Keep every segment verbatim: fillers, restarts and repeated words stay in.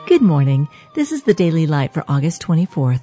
Good morning. This is the Daily Light for August twenty-fourth.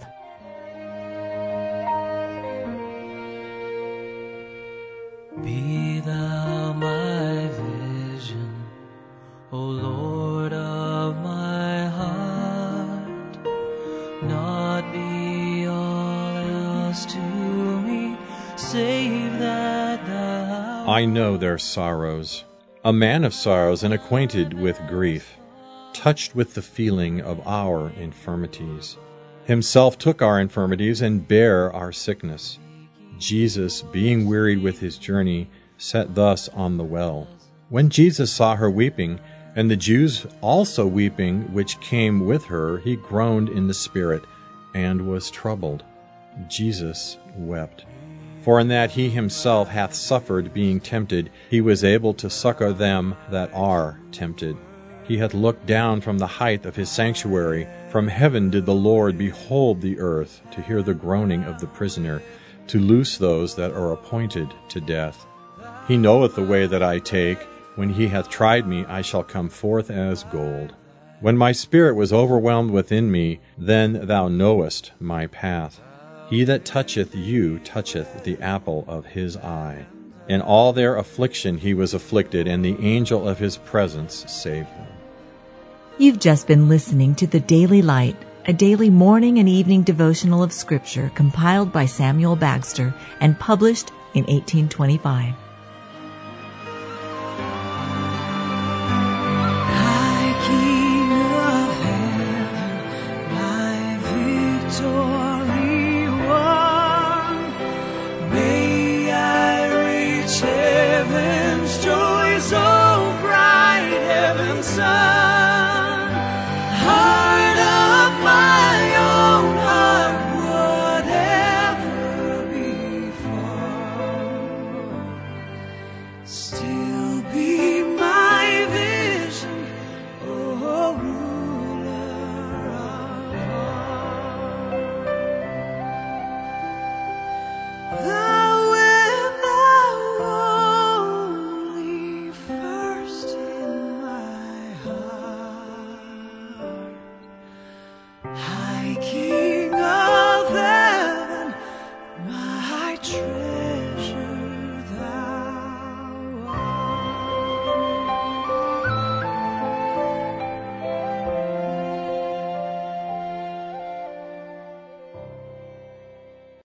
Be thou my vision, O Lord of my heart, not be all else to me, save that thou... I know their sorrows, a man of sorrows and acquainted with grief, touched with the feeling of our infirmities. Himself took our infirmities and bare our sickness. Jesus, being wearied with his journey, sat thus on the well. When Jesus saw her weeping, and the Jews also weeping which came with her, he groaned in the spirit, and was troubled. Jesus wept. For in that he himself hath suffered being tempted, he was able to succor them that are tempted. He hath looked down from the height of his sanctuary. From heaven did the Lord behold the earth, to hear the groaning of the prisoner, to loose those that are appointed to death. He knoweth the way that I take. When he hath tried me, I shall come forth as gold. When my spirit was overwhelmed within me, then thou knowest my path. He that toucheth you toucheth the apple of his eye. In all their affliction he was afflicted, and the angel of his presence saved them. You've just been listening to the Daily Light, a daily morning and evening devotional of Scripture compiled by Samuel Bagster and published in eighteen twenty-five. High King of heaven, my victory won, may I reach heaven's joy, so bright heaven's sun. Heart of my own heart, whatever befall, still be my vision, O ruler of all.